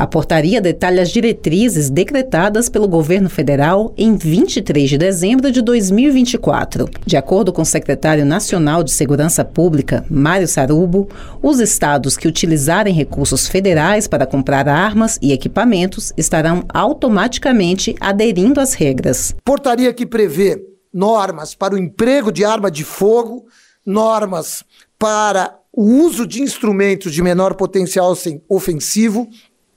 A portaria detalha as diretrizes decretadas pelo governo federal em 23 de dezembro de 2024. De acordo com o secretário nacional de Segurança Pública, Mário Sarubo, os estados que utilizarem recursos federais para comprar armas e equipamentos estarão automaticamente aderindo às regras. Portaria que prevê normas para o emprego de arma de fogo, normas para o uso de instrumentos de menor potencial ofensivo,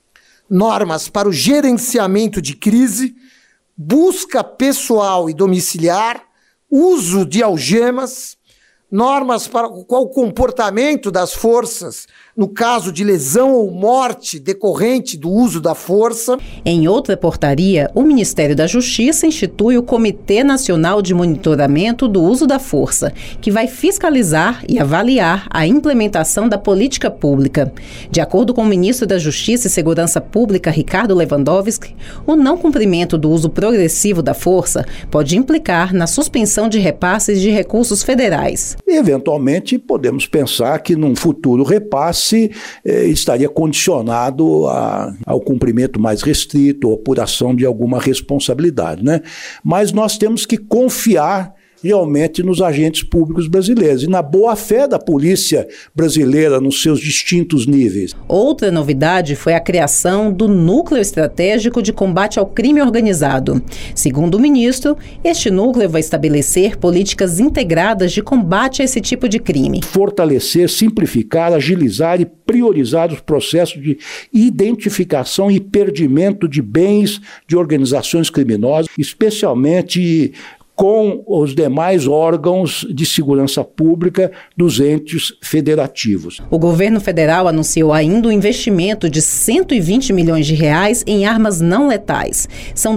normas para o gerenciamento de crise, busca pessoal e domiciliar, uso de algemas, normas para qual o comportamento das forças no caso de lesão ou morte decorrente do uso da força. Em outra portaria, o Ministério da Justiça institui o Comitê Nacional de Monitoramento do Uso da Força, que vai fiscalizar e avaliar a implementação da política pública. De acordo com o ministro da Justiça e Segurança Pública, Ricardo Lewandowski, o não cumprimento do uso progressivo da força pode implicar na suspensão de repasses de recursos federais. Eventualmente, podemos pensar que num futuro repasse estaria condicionado ao cumprimento mais restrito, ou apuração de alguma responsabilidade, né? Mas nós temos que confiar realmente nos agentes públicos brasileiros e na boa-fé da polícia brasileira nos seus distintos níveis. Outra novidade foi a criação do Núcleo Estratégico de Combate ao Crime Organizado. Segundo o ministro, este núcleo vai estabelecer políticas integradas de combate a esse tipo de crime. Fortalecer, simplificar, agilizar e priorizar os processos de identificação e perdimento de bens de organizações criminosas, especialmente com os demais órgãos de segurança pública dos entes federativos. O governo federal anunciou ainda um investimento de 120 milhões de reais em armas não letais. São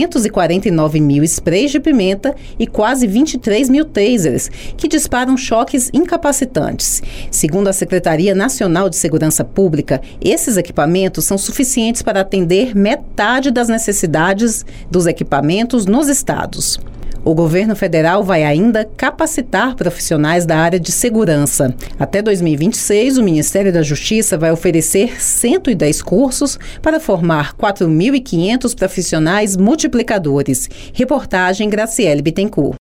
249 mil sprays de pimenta e quase 23 mil tasers, que disparam choques incapacitantes. Segundo a Secretaria Nacional de Segurança Pública, esses equipamentos são suficientes para atender metade das necessidades dos equipamentos nos estados. O governo federal vai ainda capacitar profissionais da área de segurança. Até 2026, o Ministério da Justiça vai oferecer 110 cursos para formar 4.500 profissionais multiplicadores. Reportagem Graciele Bittencourt.